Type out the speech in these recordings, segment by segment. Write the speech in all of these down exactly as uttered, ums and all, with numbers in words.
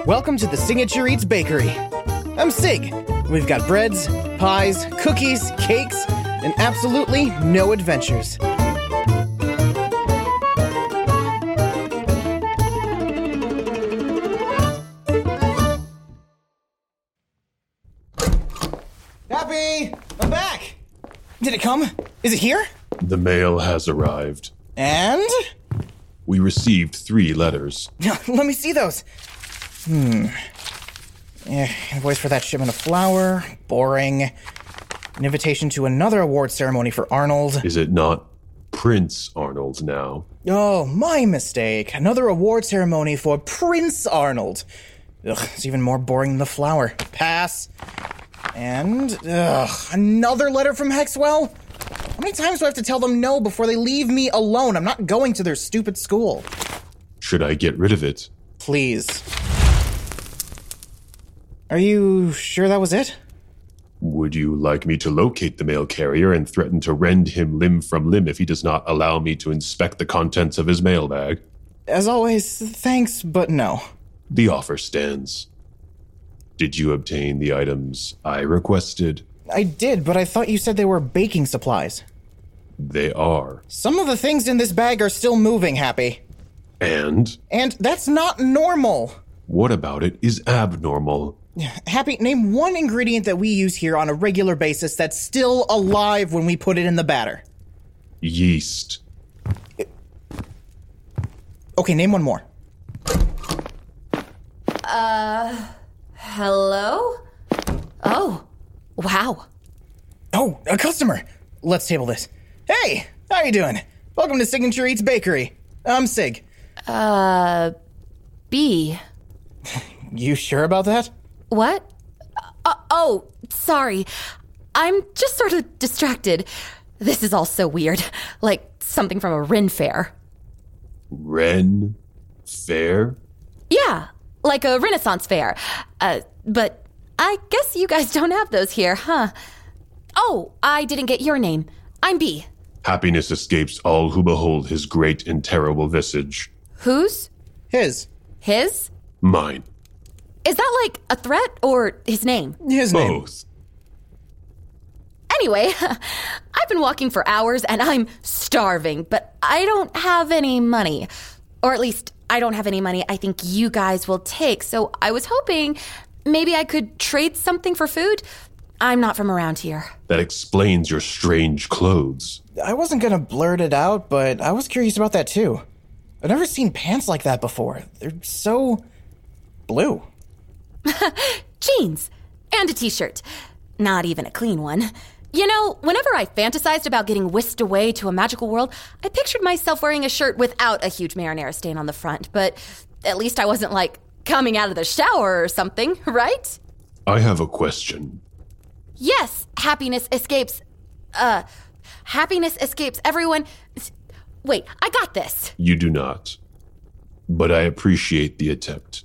Welcome to the Signature Eats Bakery. I'm Sig. We've got breads, pies, cookies, cakes, and absolutely no adventures. Happy! I'm back! Did it come? Is it here? The mail has arrived. And? We received three letters. Let me see those. Hmm. Yeah, invoice for that shipment of flour. Boring. An invitation to another award ceremony for Arnold. Is it not Prince Arnold now? Oh, my mistake. Another award ceremony for Prince Arnold. Ugh, it's even more boring than the flour. Pass. And, ugh, another letter from Hexwell? How many times do I have to tell them no before they leave me alone? I'm not going to their stupid school. Should I get rid of it? Please. Are you sure that was it? Would you like me to locate the mail carrier and threaten to rend him limb from limb if he does not allow me to inspect the contents of his mailbag? As always, thanks, but no. The offer stands. Did you obtain the items I requested? I did, but I thought you said they were baking supplies. They are. Some of the things in this bag are still moving, Happy. And? And that's not normal. What about it is abnormal? Happy, name one ingredient that we use here on a regular basis that's still alive when we put it in the batter. Yeast. Okay, name one more. Uh, hello? Oh, wow. Oh, a customer. Let's table this. Hey, how you doing? Welcome to Signature Eats Bakery. I'm Sig. Uh, B. You sure about that? What? Uh, oh, sorry. I'm just sort of distracted. This is all so weird. Like something from a Ren fair. Ren fair? Yeah, like a Renaissance fair. Uh, but I guess you guys don't have those here, huh? Oh, I didn't get your name. I'm B. Happiness escapes all who behold his great and terrible visage. Whose? His. His? Mine. Is that like a threat or his name? His name. Both. Anyway, I've been walking for hours and I'm starving, but I don't have any money. Or at least, I don't have any money I think you guys will take, so I was hoping maybe I could trade something for food. I'm not from around here. That explains your strange clothes. I wasn't gonna blurt it out, but I was curious about that too. I've never seen pants like that before. They're so blue. Jeans. And a t-shirt. Not even a clean one. You know, whenever I fantasized about getting whisked away to a magical world, I pictured myself wearing a shirt without a huge marinara stain on the front, but at least I wasn't, like, coming out of the shower or something, right? I have a question. Yes, happiness escapes... Uh, happiness escapes everyone... Wait, I got this. You do not. But I appreciate the attempt.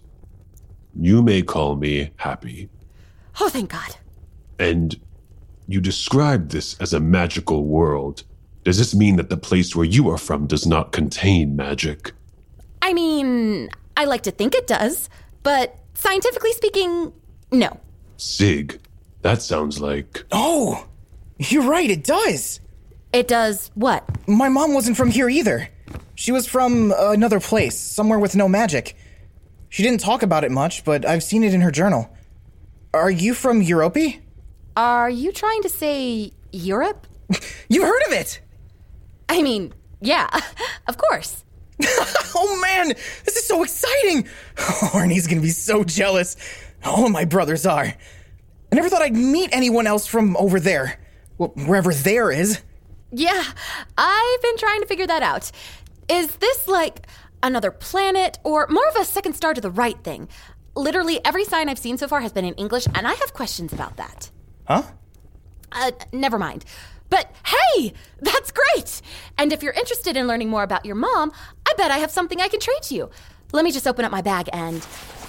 You may call me Happy. Oh, thank God. And you described this as a magical world. Does this mean that the place where you are from does not contain magic? I mean, I like to think it does, but scientifically speaking, no. Sig, that sounds like... Oh, you're right, it does. It does what? My mom wasn't from here either. She was from another place, somewhere with no magic. She didn't talk about it much, but I've seen it in her journal. Are you from Europe? Are you trying to say Europe? You heard of it! I mean, yeah, of course. Oh man, this is so exciting! Arnie's gonna be so jealous. All of my brothers are. I never thought I'd meet anyone else from over there. Well, wherever there is. Yeah, I've been trying to figure that out. Is this like another planet or more of a second star to the right thing? Literally every sign I've seen so far has been in English, and I have questions about that. Huh? Uh, never mind. But hey, that's great! And if you're interested in learning more about your mom, I bet I have something I can trade to you. Let me just open up my bag and...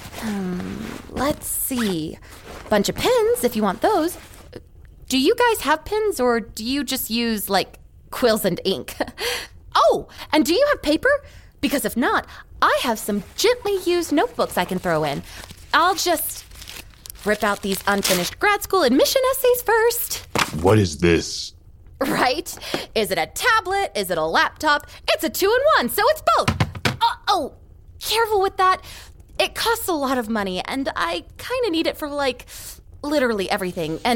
Um, let's see. Bunch of pens, if you want those. Do you guys have pens, or do you just use, like, quills and ink? Oh, and do you have paper? Because if not, I have some gently used notebooks I can throw in. I'll just rip out these unfinished grad school admission essays first. What is this? Right? Is it a tablet? Is it a laptop? It's a two-in-one, so it's both. Oh, oh, careful with that. It costs a lot of money, and I kind of need it for, like, literally everything. And,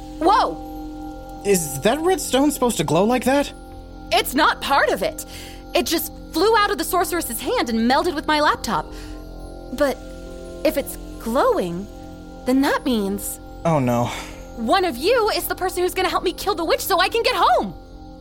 whoa! Is that red stone supposed to glow like that? It's not part of it. It just flew out of the sorceress's hand and melded with my laptop. But if it's glowing, then that means... Oh, no. One of you is the person who's going to help me kill the witch so I can get home.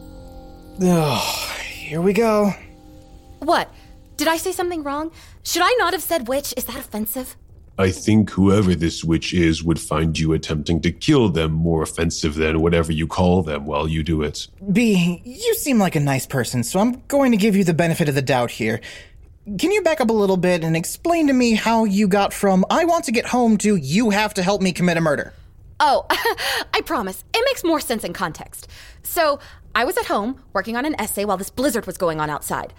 Ugh, here we go. What? Did I say something wrong? Should I not have said witch? Is that offensive? I think whoever this witch is would find you attempting to kill them more offensive than whatever you call them while you do it. B, you seem like a nice person, so I'm going to give you the benefit of the doubt here. Can you back up a little bit and explain to me how you got from I want to get home to you have to help me commit a murder? Oh, I promise. It makes more sense in context. So, I was at home working on an essay while this blizzard was going on outside.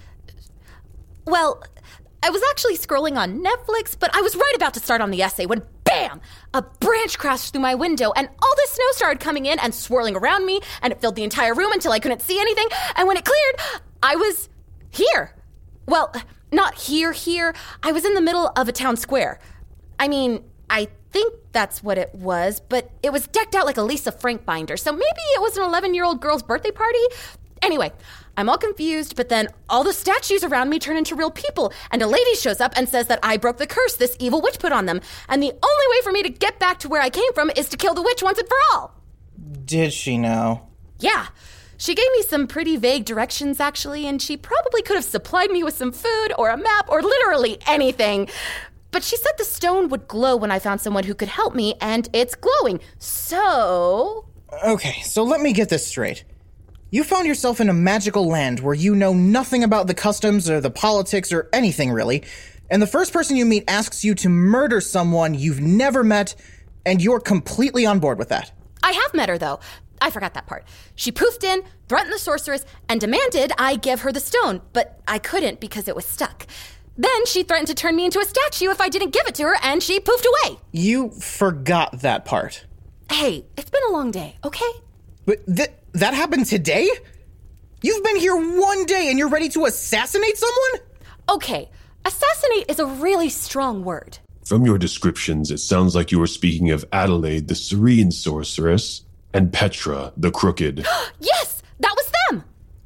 Well, I was actually scrolling on Netflix, but I was right about to start on the essay when, bam, a branch crashed through my window and all this snow started coming in and swirling around me, and it filled the entire room until I couldn't see anything, and when it cleared, I was here. Well, not here, here. I was in the middle of a town square. I mean, I think that's what it was, but it was decked out like a Lisa Frank binder, so maybe it was an eleven-year-old girl's birthday party? Anyway, I'm all confused, but then all the statues around me turn into real people, and a lady shows up and says that I broke the curse this evil witch put on them, and the only way for me to get back to where I came from is to kill the witch once and for all. Did she know? Yeah. She gave me some pretty vague directions, actually, and she probably could have supplied me with some food or a map or literally anything. But she said the stone would glow when I found someone who could help me, and it's glowing. So... Okay, so let me get this straight. You found yourself in a magical land where you know nothing about the customs or the politics or anything, really, and the first person you meet asks you to murder someone you've never met, and you're completely on board with that. I have met her, though. I forgot that part. She poofed in, threatened the sorceress, and demanded I give her the stone, but I couldn't because it was stuck. Then she threatened to turn me into a statue if I didn't give it to her, and she poofed away. You forgot that part. Hey, it's been a long day, okay? But th- that happened today? You've been here one day and you're ready to assassinate someone? Okay, assassinate is a really strong word. From your descriptions, it sounds like you were speaking of Adelaide, the serene sorceress, and Petra, the crooked. Yes, that was them!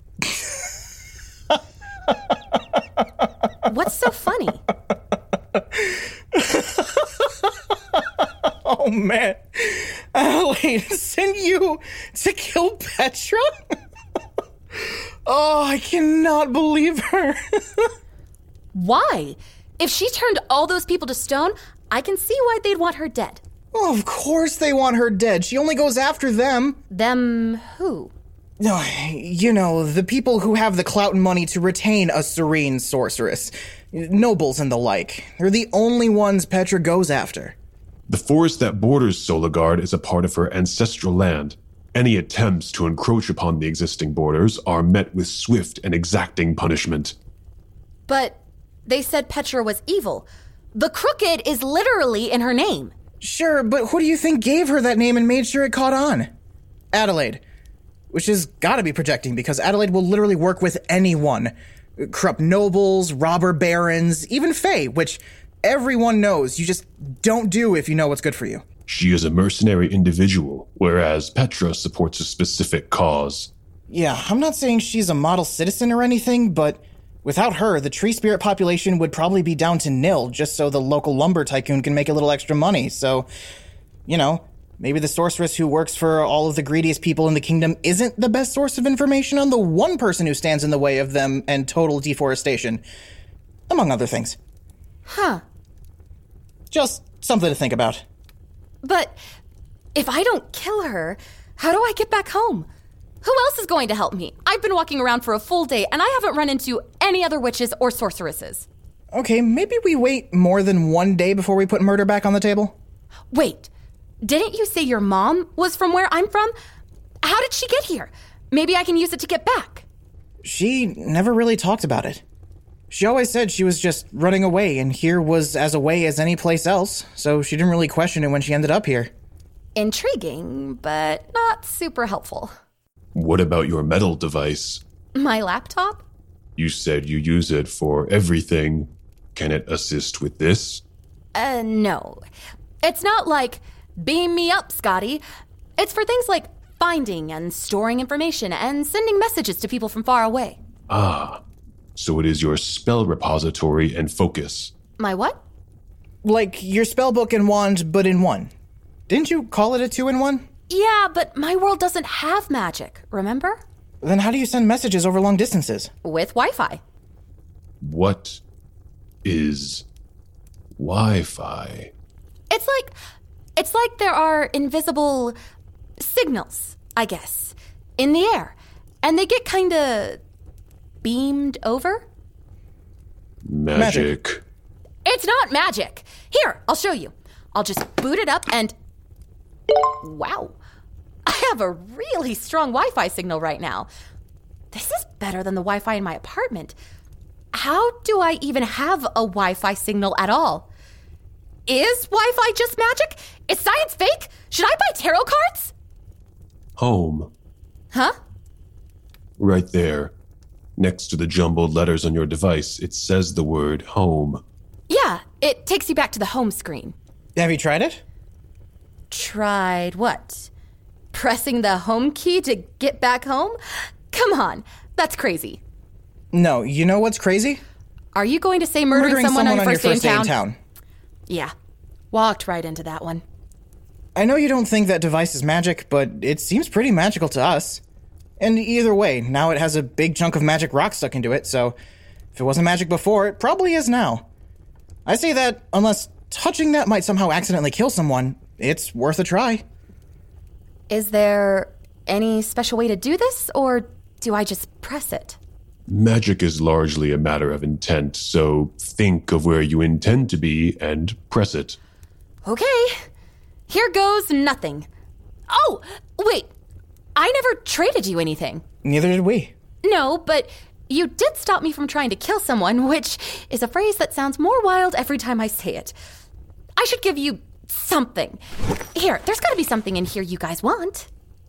What's so funny? Oh, man. Adelaide sent you to kill Petra? Oh, I cannot believe her. Why? If she turned all those people to stone, I can see why they'd want her dead. Oh, of course they want her dead. She only goes after them. Them who? No, you know, the people who have the clout and money to retain a serene sorceress. Nobles and the like. They're the only ones Petra goes after. The forest that borders Solagard is a part of her ancestral land. Any attempts to encroach upon the existing borders are met with swift and exacting punishment. But they said Petra was evil. The crooked is literally in her name. Sure, but who do you think gave her that name and made sure it caught on? Adelaide. Which has gotta be projecting, because Adelaide will literally work with anyone. Corrupt nobles, robber barons, even Fae, which everyone knows you just don't do if you know what's good for you. She is a mercenary individual, whereas Petra supports a specific cause. Yeah, I'm not saying she's a model citizen or anything, but without her, the tree spirit population would probably be down to nil, just so the local lumber tycoon can make a little extra money. So, you know, maybe the sorceress who works for all of the greediest people in the kingdom isn't the best source of information on the one person who stands in the way of them and total deforestation, among other things. Huh. Just something to think about. But if I don't kill her, how do I get back home? Who else is going to help me? I've been walking around for a full day, and I haven't run into any other witches or sorceresses. Okay, maybe we wait more than one day before we put murder back on the table? Wait, didn't you say your mom was from where I'm from? How did she get here? Maybe I can use it to get back. She never really talked about it. She always said she was just running away, and here was as away as any place else, so she didn't really question it when she ended up here. Intriguing, but not super helpful. What about your metal device? My laptop? You said you use it for everything. Can it assist with this? Uh, no. It's not like, beam me up, Scotty. It's for things like finding and storing information and sending messages to people from far away. Ah, so it is your spell repository and focus. My what? Like your spellbook and wand, but in one. Didn't you call it a two-in-one? Yeah, but my world doesn't have magic, remember? Then how do you send messages over long distances? With Wi-Fi. What is Wi-Fi? It's like, it's like there are invisible signals, I guess, in the air. And they get kinda beamed over. Magic. Magic. It's not magic. Here, I'll show you. I'll just boot it up and... Wow. I have a really strong Wi-Fi signal right now. This is better than the Wi-Fi in my apartment. How do I even have a Wi-Fi signal at all? Is Wi-Fi just magic? Is science fake? Should I buy tarot cards? Home. Huh? Right there. Next to the jumbled letters on your device, it says the word home. Yeah, it takes you back to the home screen. Have you tried it? Tried what? Pressing the home key to get back home? Come on, that's crazy. No, you know what's crazy? Are you going to say murdering, Murdering someone, someone on your first, day, in, town? town. Yeah, walked right into that one. I know you don't think that device is magic, but it seems pretty magical to us. And either way, now it has a big chunk of magic rock stuck into it, so if it wasn't magic before, it probably is now. I say that unless touching that might somehow accidentally kill someone, it's worth a try. Is there any special way to do this, or do I just press it? Magic is largely a matter of intent, so think of where you intend to be and press it. Okay, here goes nothing. Oh, wait, I never traded you anything. Neither did we. No, but you did stop me from trying to kill someone, which is a phrase that sounds more wild every time I say it. I should give you something. Here, there's gotta be something in here you guys want.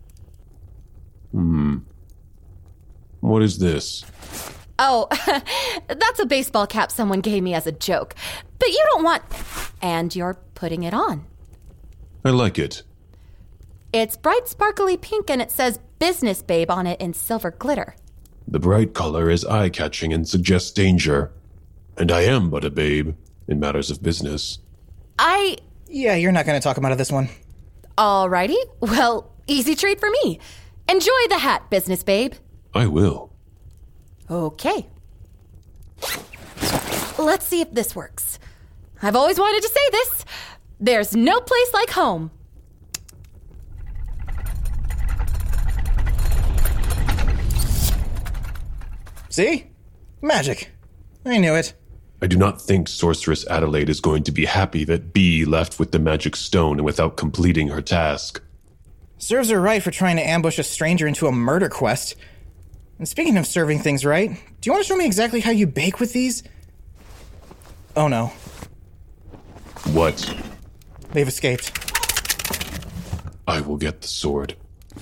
Hmm. What is this? Oh, that's a baseball cap someone gave me as a joke. But you don't want... And you're putting it on. I like it. It's bright sparkly pink and it says Business Babe on it in silver glitter. The bright color is eye-catching and suggests danger. And I am but a babe in matters of business. I... Yeah, you're not going to talk him out of this one. Alrighty. Well, easy trade for me. Enjoy the hat, Business Babe. I will. Okay. Let's see if this works. I've always wanted to say this. There's no place like home. See? Magic. I knew it. I do not think Sorceress Adelaide is going to be happy that B left with the magic stone and without completing her task. Serves her right for trying to ambush a stranger into a murder quest. And speaking of serving things right, do you want to show me exactly how you bake with these? Oh no. What? They've escaped. I will get the sword.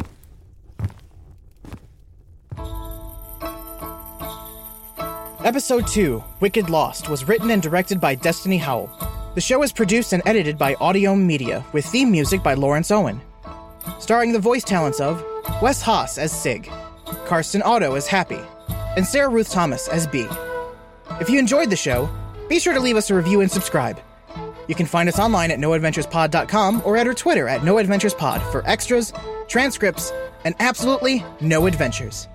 Episode two, Wicked Lost, was written and directed by Destiny Howell. The show is produced and edited by Audio Media, with theme music by Lawrence Owen. Starring the voice talents of Wes Haas as Sig, Karsten Otto as Happy, and Sarah Ruth Thomas as B. If you enjoyed the show, be sure to leave us a review and subscribe. You can find us online at no adventures pod dot com or at our Twitter at no adventures pod for extras, transcripts, and absolutely no adventures.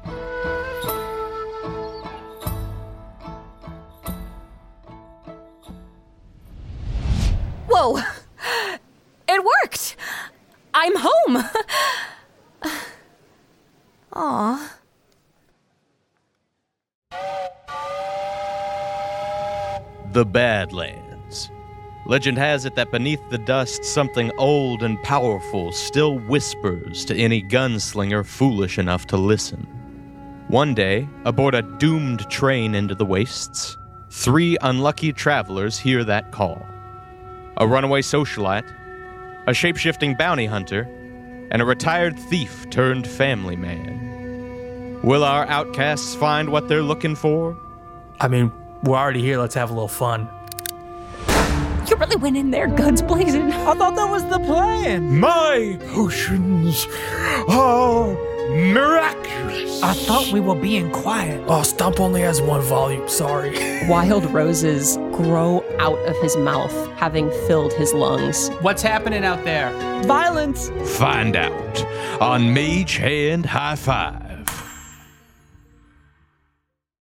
Whoa! It worked! I'm home! Aw. The Badlands. Legend has it that beneath the dust, something old and powerful still whispers to any gunslinger foolish enough to listen. One day, aboard a doomed train into the wastes, three unlucky travelers hear that call. A runaway socialite, a shape-shifting bounty hunter, and a retired thief turned family man. Will our outcasts find what they're looking for? I mean, we're already here. Let's have a little fun. You really went in there, guns blazing. I thought that was the plan. My potions are miraculous. I thought we were being quiet. Oh, Stump only has one volume. Sorry. Wild roses grow out of his mouth, having filled his lungs. What's happening out there? Violence! Find out on Mage Hand High Five.